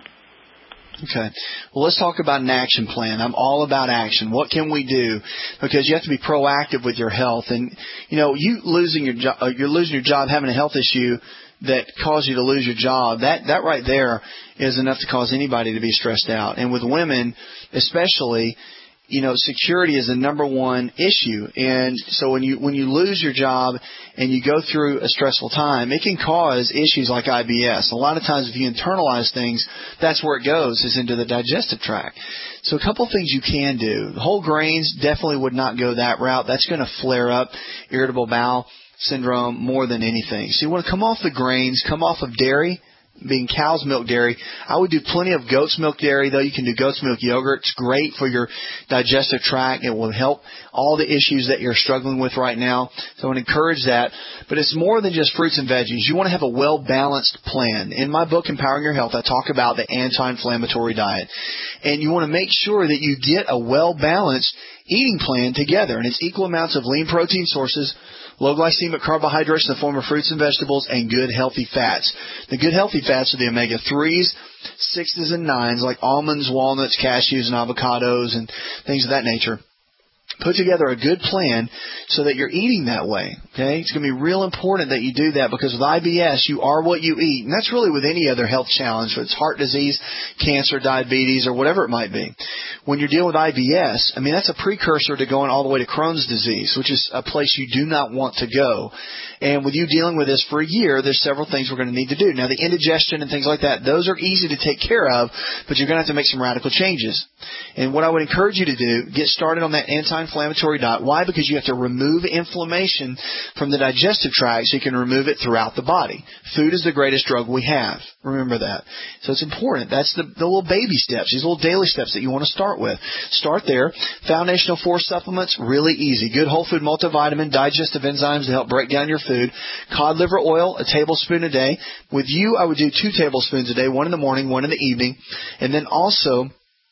Okay. Well, let's talk about an action plan. I'm all about action. What can we do? Because you have to be proactive with your health. And, you're losing your job, having a health issue that caused you to lose your job. That right there is enough to cause anybody to be stressed out. And with women, especially, security is the number one issue. And so when you lose your job and you go through a stressful time, it can cause issues like IBS. A lot of times if you internalize things, that's where it goes, is into the digestive tract. So a couple of things you can do. Whole grains definitely would not go that route. That's going to flare up irritable bowel syndrome more than anything. So you want to come off the grains, come off of dairy, being cow's milk dairy. I would do plenty of goat's milk dairy, though. You can do goat's milk yogurt. It's great for your digestive tract. It will help all the issues that you're struggling with right now. So I would encourage that. But it's more than just fruits and veggies. You want to have a well-balanced plan. In my book, Empowering Your Health, I talk about the anti-inflammatory diet. And you want to make sure that you get a well-balanced eating plan together. And it's equal amounts of lean protein sources, low glycemic carbohydrates in the form of fruits and vegetables, and good healthy fats. The good healthy fats are the omega-3s, 6s, and 9s, like almonds, walnuts, cashews, and avocados, and things of that nature. Put together a good plan so that you're eating that way, okay? It's going to be real important that you do that, because with IBS, you are what you eat. And that's really with any other health challenge, whether it's heart disease, cancer, diabetes, or whatever it might be. When you're dealing with IBS, that's a precursor to going all the way to Crohn's disease, which is a place you do not want to go. And with you dealing with this for a year, there's several things we're going to need to do. Now, the indigestion and things like that, those are easy to take care of, but you're going to have to make some radical changes. And what I would encourage you to do, get started on that anti-inflammatory diet. Why? Because you have to remove inflammation from the digestive tract so you can remove it throughout the body. Food is the greatest drug we have. Remember that. So it's important. That's the little baby steps, these little daily steps that you want to start with. Start there. Foundational 4 supplements, really easy. Good whole food multivitamin, digestive enzymes to help break down your food. Cod liver oil, a tablespoon a day. With you, I would do 2 tablespoons a day, 1 in the morning, 1 in the evening. And then also,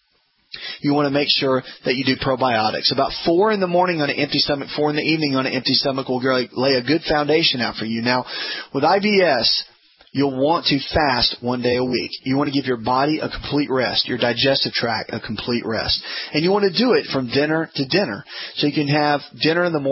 you want to make sure that you do probiotics. About 4 in the morning on an empty stomach, 4 in the evening on an empty stomach will lay a good foundation out for you. Now, with IBS, you'll want to fast 1 day a week. You want to give your body a complete rest, your digestive tract a complete rest. And you want to do it from dinner to dinner. So you can have dinner in the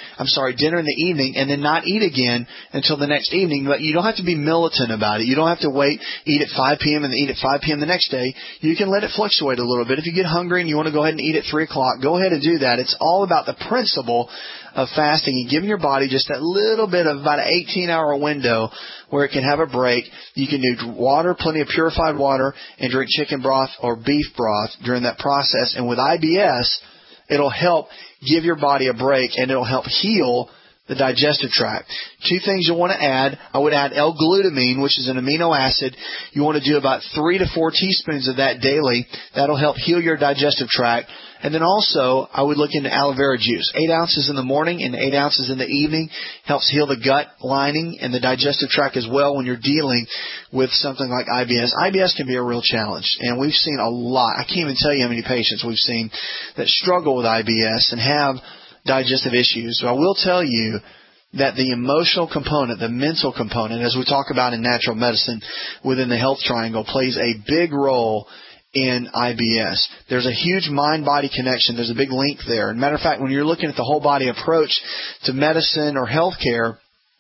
evening, and then not eat again until the next evening. But you don't have to be militant about it. You don't have to eat at 5 p.m. and then eat at 5 p.m. the next day. You can let it fluctuate a little bit. If you get hungry and you want to go ahead and eat at 3 o'clock, go ahead and do that. It's all about the principle of fasting and giving your body just that little bit of about an 18-hour window where it can have a break. You can do water, plenty of purified water, and drink chicken broth or beef broth during that process. And with IBS, it'll help give your body a break, and it'll help heal the digestive tract. 2 things you'll want to add. I would add L-glutamine, which is an amino acid. You want to do about 3 to 4 teaspoons of that daily. That'll help heal your digestive tract. And then also, I would look into aloe vera juice. 8 ounces in the morning and 8 ounces in the evening helps heal the gut lining and the digestive tract as well when you're dealing with something like IBS. IBS can be a real challenge, and we've seen a lot. I can't even tell you how many patients we've seen that struggle with IBS and have digestive issues. So I will tell you that the emotional component, the mental component, as we talk about in natural medicine within the health triangle, plays a big role in IBS. There's a huge mind-body connection. There's a big link there. As a matter of fact, when you're looking at the whole body approach to medicine or healthcare,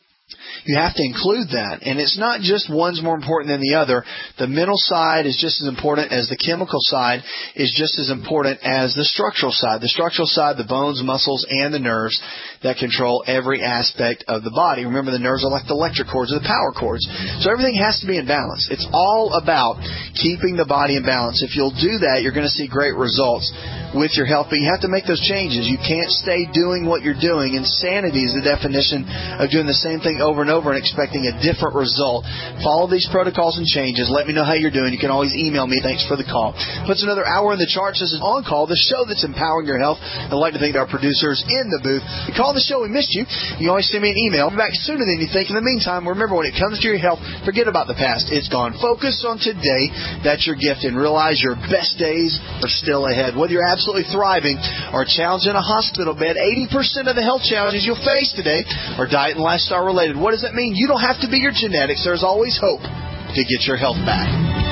you have to include that. And it's not just one's more important than the other. The mental side is just as important as the chemical side is just as important as the structural side. The structural side, the bones, muscles, and the nerves that control every aspect of the body. Remember, the nerves are like the electric cords or the power cords. So everything has to be in balance. It's all about keeping the body in balance. If you'll do that, you're going to see great results with your health. But you have to make those changes. You can't stay doing what you're doing. Insanity is the definition of doing the same thing over and over and expecting a different result. Follow these protocols and changes. Let me know how you're doing. You can always email me. Thanks for the call. Puts another hour in the charts. This is On Call, the show that's empowering your health. I'd like to thank our producers in the booth. You call the show, we missed you. You always send me an email. I'll be back sooner than you think. In the meantime, remember, when it comes to your health, forget about the past. It's gone. Focus on today. That's your gift. And realize your best days are still ahead. Whether you're absolutely thriving or challenged in a hospital bed, 80% of the health challenges you'll face today are diet and lifestyle related. What does that mean? You don't have to be your genetics. There's always hope to get your health back.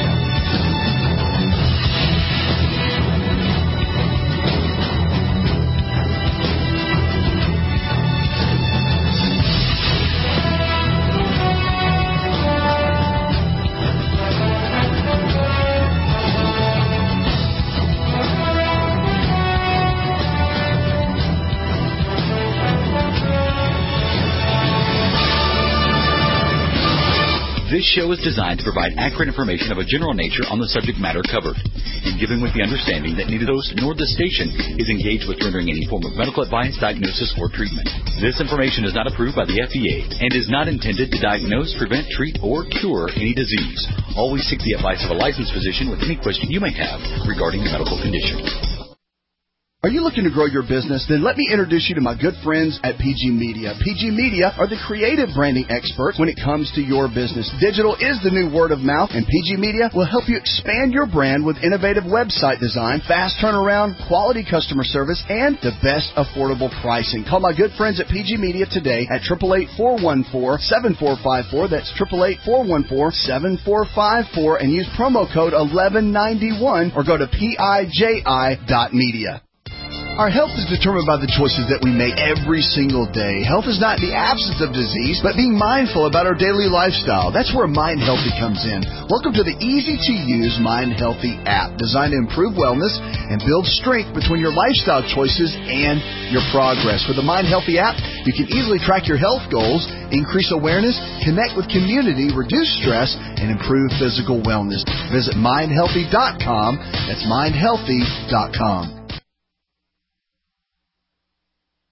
This show is designed to provide accurate information of a general nature on the subject matter covered, and given with the understanding that neither the host nor the station is engaged with rendering any form of medical advice, diagnosis, or treatment. This information is not approved by the FDA and is not intended to diagnose, prevent, treat, or cure any disease. Always seek the advice of a licensed physician with any question you may have regarding your medical condition. Are you looking to grow your business? Then let me introduce you to my good friends at PG Media. PG Media are the creative branding experts when it comes to your business. Digital is the new word of mouth, and PG Media will help you expand your brand with innovative website design, fast turnaround, quality customer service, and the best affordable pricing. Call my good friends at PG Media today at 888-414-7454. That's 888-414-7454, and use promo code 1191 or go to PIJI.media. Our health is determined by the choices that we make every single day. Health is not the absence of disease, but being mindful about our daily lifestyle. That's where Mind Healthy comes in. Welcome to the easy-to-use Mind Healthy app, designed to improve wellness and build strength between your lifestyle choices and your progress. With the Mind Healthy app, you can easily track your health goals, increase awareness, connect with community, reduce stress, and improve physical wellness. Visit mindhealthy.com. That's mindhealthy.com.